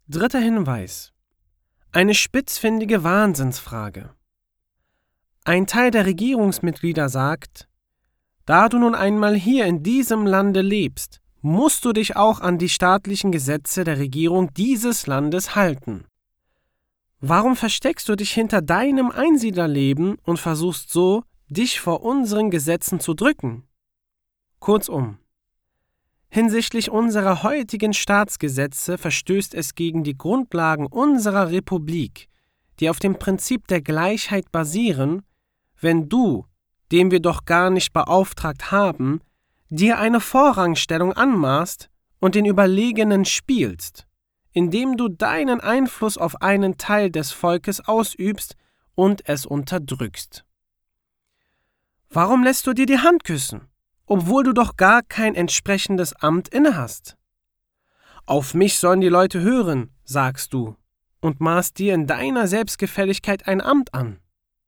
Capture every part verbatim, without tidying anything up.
Dritter Hinweis. Eine spitzfindige Wahnsinnsfrage. Ein Teil der Regierungsmitglieder sagt, da du nun einmal hier in diesem Lande lebst, musst du dich auch an die staatlichen Gesetze der Regierung dieses Landes halten. Warum versteckst du dich hinter deinem Einsiedlerleben und versuchst so, dich vor unseren Gesetzen zu drücken? Kurzum, hinsichtlich unserer heutigen Staatsgesetze verstößt es gegen die Grundlagen unserer Republik, die auf dem Prinzip der Gleichheit basieren, wenn du, den wir doch gar nicht beauftragt haben, dir eine Vorrangstellung anmaßt und den Überlegenen spielst, indem du deinen Einfluss auf einen Teil des Volkes ausübst und es unterdrückst. Warum lässt du dir die Hand küssen, obwohl du doch gar kein entsprechendes Amt innehast? Auf mich sollen die Leute hören, sagst du, und maßt dir in deiner Selbstgefälligkeit ein Amt an.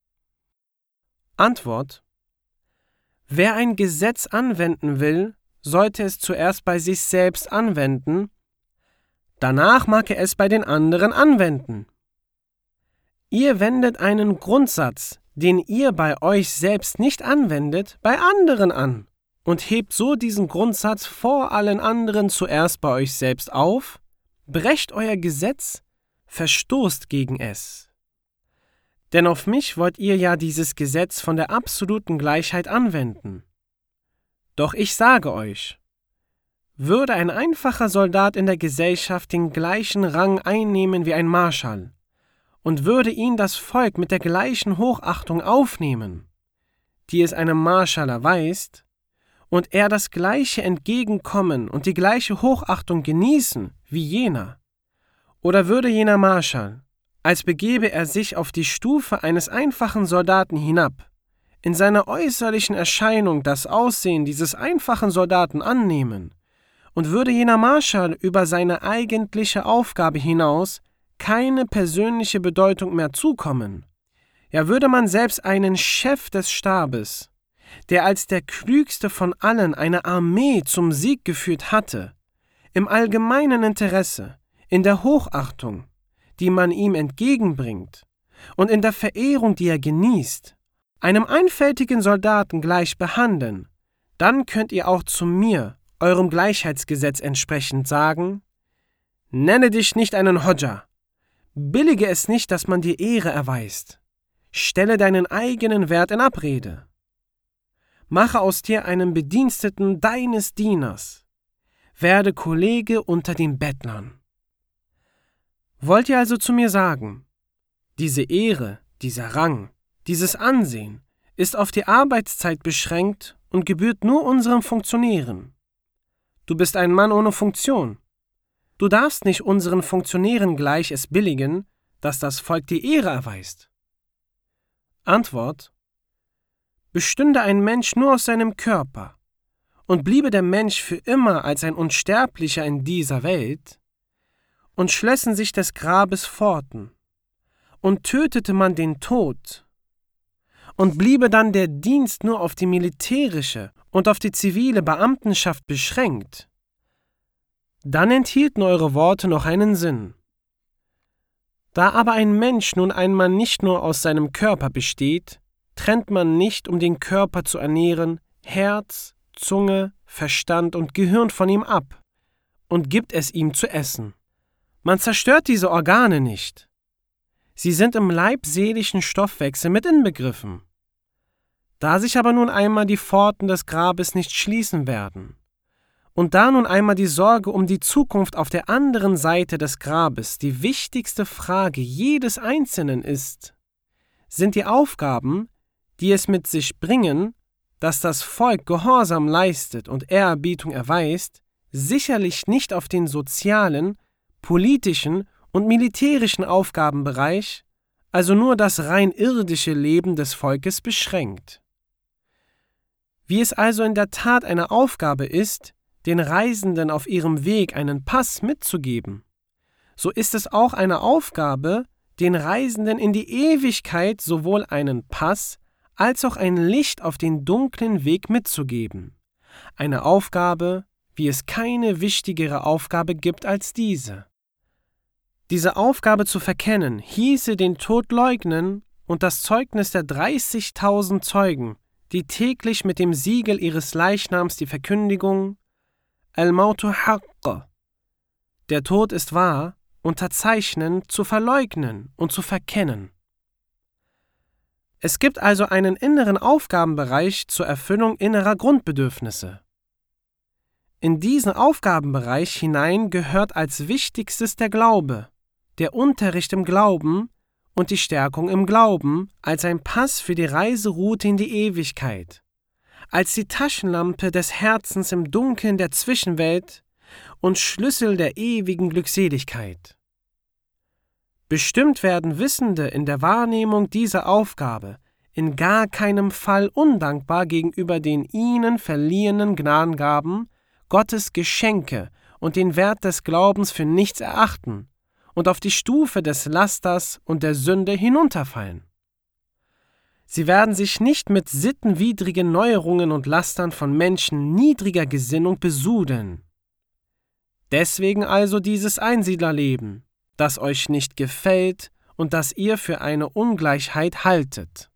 Antwort: Wer ein Gesetz anwenden will, sollte es zuerst bei sich selbst anwenden, danach mag er es bei den anderen anwenden. Ihr wendet einen Grundsatz, den ihr bei euch selbst nicht anwendet, bei anderen an und hebt so diesen Grundsatz vor allen anderen zuerst bei euch selbst auf, brecht euer Gesetz, verstoßt gegen es. Denn auf mich wollt ihr ja dieses Gesetz von der absoluten Gleichheit anwenden. Doch ich sage euch, würde ein einfacher Soldat in der Gesellschaft den gleichen Rang einnehmen wie ein Marschall und würde ihn das Volk mit der gleichen Hochachtung aufnehmen, die es einem Marschall erweist, und er das gleiche Entgegenkommen und die gleiche Hochachtung genießen wie jener, oder würde jener Marschall, als begebe er sich auf die Stufe eines einfachen Soldaten hinab, in seiner äußerlichen Erscheinung das Aussehen dieses einfachen Soldaten annehmen, und würde jener Marschall über seine eigentliche Aufgabe hinaus keine persönliche Bedeutung mehr zukommen, ja würde man selbst einen Chef des Stabes, der als der klügste von allen eine Armee zum Sieg geführt hatte, im allgemeinen Interesse, in der Hochachtung, die man ihm entgegenbringt, und in der Verehrung, die er genießt, einem einfältigen Soldaten gleich behandeln, dann könnt ihr auch zu mir, eurem Gleichheitsgesetz entsprechend sagen, nenne dich nicht einen Hodja, billige es nicht, dass man dir Ehre erweist, stelle deinen eigenen Wert in Abrede, mache aus dir einen Bediensteten deines Dieners, werde Kollege unter den Bettlern. Wollt ihr also zu mir sagen, diese Ehre, dieser Rang, dieses Ansehen ist auf die Arbeitszeit beschränkt und gebührt nur unseren Funktionären? Du bist ein Mann ohne Funktion. Du darfst nicht unseren Funktionären gleich es billigen, dass das Volk dir Ehre erweist. Antwort: Bestünde ein Mensch nur aus seinem Körper und bliebe der Mensch für immer als ein Unsterblicher in dieser Welt, und schlössen sich des Grabes Pforten, und tötete man den Tod, und bliebe dann der Dienst nur auf die militärische und auf die zivile Beamtenschaft beschränkt, dann enthielten eure Worte noch einen Sinn. Da aber ein Mensch nun einmal nicht nur aus seinem Körper besteht, trennt man nicht, um den Körper zu ernähren, Herz, Zunge, Verstand und Gehirn von ihm ab und gibt es ihm zu essen. Man zerstört diese Organe nicht. Sie sind im leibseelischen Stoffwechsel mit inbegriffen. Da sich aber nun einmal die Pforten des Grabes nicht schließen werden und da nun einmal die Sorge um die Zukunft auf der anderen Seite des Grabes die wichtigste Frage jedes Einzelnen ist, sind die Aufgaben, die es mit sich bringen, dass das Volk Gehorsam leistet und Ehrerbietung erweist, sicherlich nicht auf den sozialen, politischen und militärischen Aufgabenbereich, also nur das rein irdische Leben des Volkes beschränkt. Wie es also in der Tat eine Aufgabe ist, den Reisenden auf ihrem Weg einen Pass mitzugeben, so ist es auch eine Aufgabe, den Reisenden in die Ewigkeit sowohl einen Pass als auch ein Licht auf den dunklen Weg mitzugeben. Eine Aufgabe, wie es keine wichtigere Aufgabe gibt als diese. Diese Aufgabe zu verkennen, hieße den Tod leugnen und das Zeugnis der dreißigtausend Zeugen, die täglich mit dem Siegel ihres Leichnams die Verkündigung Al-Mautu Haqq, der Tod ist wahr, unterzeichnen, zu verleugnen und zu verkennen. Es gibt also einen inneren Aufgabenbereich zur Erfüllung innerer Grundbedürfnisse. In diesen Aufgabenbereich hinein gehört als wichtigstes der Glaube, der Unterricht im Glauben und die Stärkung im Glauben als ein Pass für die Reiseroute in die Ewigkeit, als die Taschenlampe des Herzens im Dunkeln der Zwischenwelt und Schlüssel der ewigen Glückseligkeit. Bestimmt werden Wissende in der Wahrnehmung dieser Aufgabe in gar keinem Fall undankbar gegenüber den ihnen verliehenen Gnadengaben, Gottes Geschenke und den Wert des Glaubens für nichts erachten und auf die Stufe des Lasters und der Sünde hinunterfallen. Sie werden sich nicht mit sittenwidrigen Neuerungen und Lastern von Menschen niedriger Gesinnung besudeln. Deswegen also dieses Einsiedlerleben, das euch nicht gefällt und das ihr für eine Ungleichheit haltet.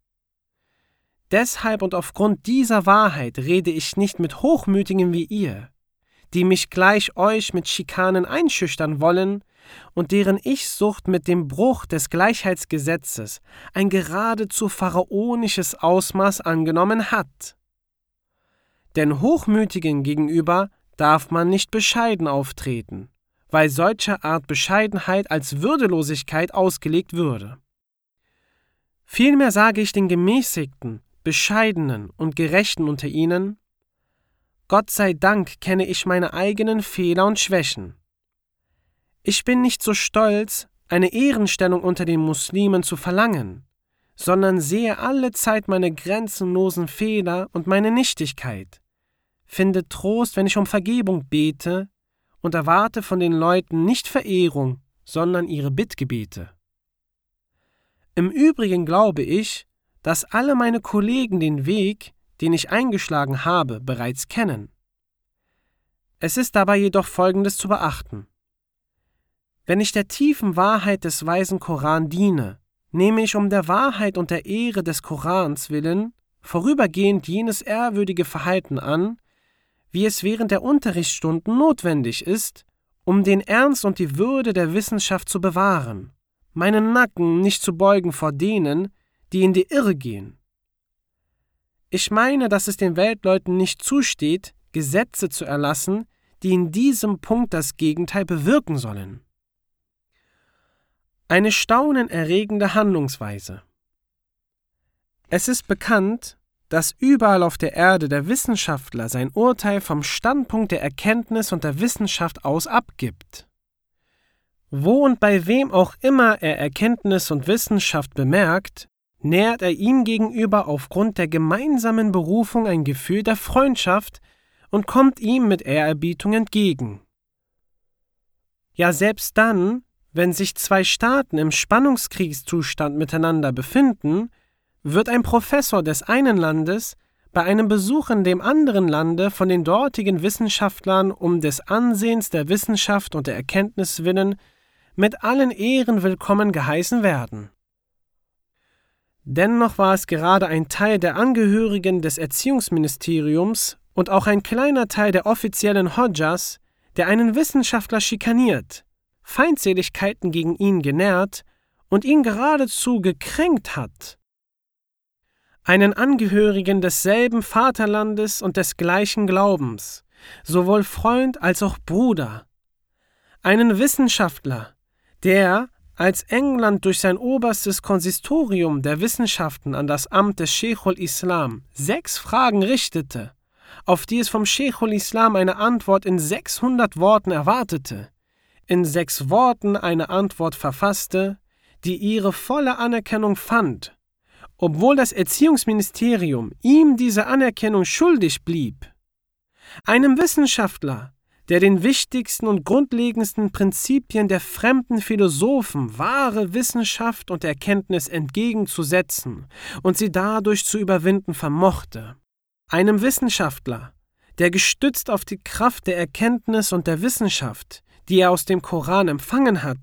Deshalb und aufgrund dieser Wahrheit rede ich nicht mit Hochmütigen wie ihr, die mich gleich euch mit Schikanen einschüchtern wollen und deren Ichsucht mit dem Bruch des Gleichheitsgesetzes ein geradezu pharaonisches Ausmaß angenommen hat. Denn Hochmütigen gegenüber darf man nicht bescheiden auftreten, weil solcher Art Bescheidenheit als Würdelosigkeit ausgelegt würde. Vielmehr sage ich den Gemäßigten, Bescheidenen und Gerechten unter ihnen: Gott sei Dank kenne ich meine eigenen Fehler und Schwächen. Ich bin nicht so stolz, eine Ehrenstellung unter den Muslimen zu verlangen, sondern sehe allezeit meine grenzenlosen Fehler und meine Nichtigkeit, finde Trost, wenn ich um Vergebung bete, und erwarte von den Leuten nicht Verehrung, sondern ihre Bittgebete. Im Übrigen glaube ich, dass alle meine Kollegen den Weg, den ich eingeschlagen habe, bereits kennen. Es ist dabei jedoch Folgendes zu beachten. Wenn ich der tiefen Wahrheit des weisen Koran diene, nehme ich um der Wahrheit und der Ehre des Korans willen vorübergehend jenes ehrwürdige Verhalten an, wie es während der Unterrichtsstunden notwendig ist, um den Ernst und die Würde der Wissenschaft zu bewahren, meinen Nacken nicht zu beugen vor denen, die in die Irre gehen. Ich meine, dass es den Weltleuten nicht zusteht, Gesetze zu erlassen, die in diesem Punkt das Gegenteil bewirken sollen. Eine staunenerregende Handlungsweise. Es ist bekannt, dass überall auf der Erde der Wissenschaftler sein Urteil vom Standpunkt der Erkenntnis und der Wissenschaft aus abgibt. Wo und bei wem auch immer er Erkenntnis und Wissenschaft bemerkt, nährt er ihm gegenüber aufgrund der gemeinsamen Berufung ein Gefühl der Freundschaft und kommt ihm mit Ehrerbietung entgegen. Ja, selbst dann, wenn sich zwei Staaten im Spannungskriegszustand miteinander befinden, wird ein Professor des einen Landes bei einem Besuch in dem anderen Lande von den dortigen Wissenschaftlern um des Ansehens der Wissenschaft und der Erkenntnis willen mit allen Ehren willkommen geheißen werden. Dennoch war es gerade ein Teil der Angehörigen des Erziehungsministeriums und auch ein kleiner Teil der offiziellen Hodjas, der einen Wissenschaftler schikaniert, Feindseligkeiten gegen ihn genährt und ihn geradezu gekränkt hat. Einen Angehörigen desselben Vaterlandes und des gleichen Glaubens, sowohl Freund als auch Bruder. Einen Wissenschaftler, der, als England durch sein oberstes Konsistorium der Wissenschaften an das Amt des Scheikhul Islam sechs Fragen richtete, auf die es vom Scheikhul Islam eine Antwort in sechshundert Worten erwartete, in sechs Worten eine Antwort verfasste, die ihre volle Anerkennung fand, obwohl das Erziehungsministerium ihm diese Anerkennung schuldig blieb. Einem Wissenschaftler, der den wichtigsten und grundlegendsten Prinzipien der fremden Philosophen wahre Wissenschaft und Erkenntnis entgegenzusetzen und sie dadurch zu überwinden vermochte. Einem Wissenschaftler, der gestützt auf die Kraft der Erkenntnis und der Wissenschaft, die er aus dem Koran empfangen hatte,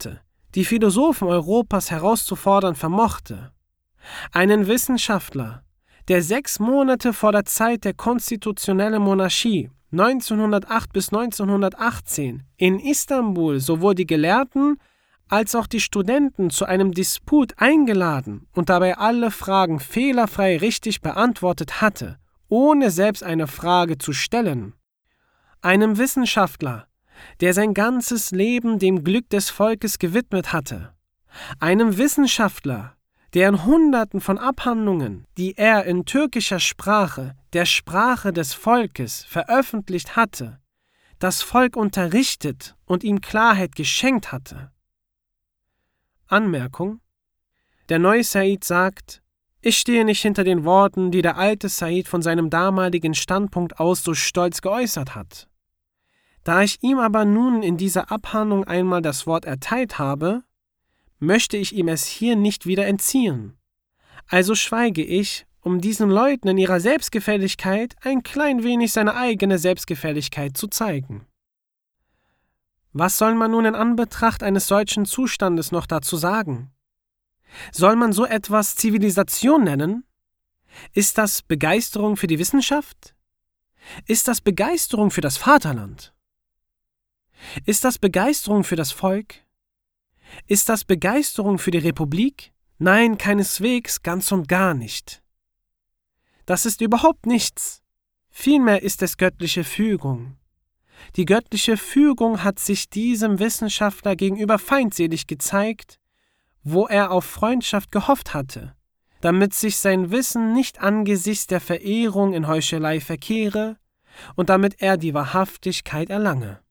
die Philosophen Europas herauszufordern vermochte. Einen Wissenschaftler, der sechs Monate vor der Zeit der konstitutionellen Monarchie neunzehnhundertacht bis neunzehnhundertachtzehn in Istanbul sowohl die Gelehrten als auch die Studenten zu einem Disput eingeladen und dabei alle Fragen fehlerfrei richtig beantwortet hatte, ohne selbst eine Frage zu stellen. Einem Wissenschaftler, der sein ganzes Leben dem Glück des Volkes gewidmet hatte. Einem Wissenschaftler, der in Hunderten von Abhandlungen, die er in türkischer Sprache, der Sprache des Volkes, veröffentlicht hatte, das Volk unterrichtet und ihm Klarheit geschenkt hatte. Anmerkung: Der neue Said sagt, ich stehe nicht hinter den Worten, die der alte Said von seinem damaligen Standpunkt aus so stolz geäußert hat. Da ich ihm aber nun in dieser Abhandlung einmal das Wort erteilt habe, möchte ich ihm es hier nicht wieder entziehen. Also schweige ich, um diesen Leuten in ihrer Selbstgefälligkeit ein klein wenig seine eigene Selbstgefälligkeit zu zeigen. Was soll man nun in Anbetracht eines solchen Zustandes noch dazu sagen? Soll man so etwas Zivilisation nennen? Ist das Begeisterung für die Wissenschaft? Ist das Begeisterung für das Vaterland? Ist das Begeisterung für das Volk? Ist das Begeisterung für die Republik? Nein, keineswegs, ganz und gar nicht. Das ist überhaupt nichts. Vielmehr ist es göttliche Fügung. Die göttliche Fügung hat sich diesem Wissenschaftler gegenüber feindselig gezeigt, wo er auf Freundschaft gehofft hatte, damit sich sein Wissen nicht angesichts der Verehrung in Heuchelei verkehre und damit er die Wahrhaftigkeit erlange.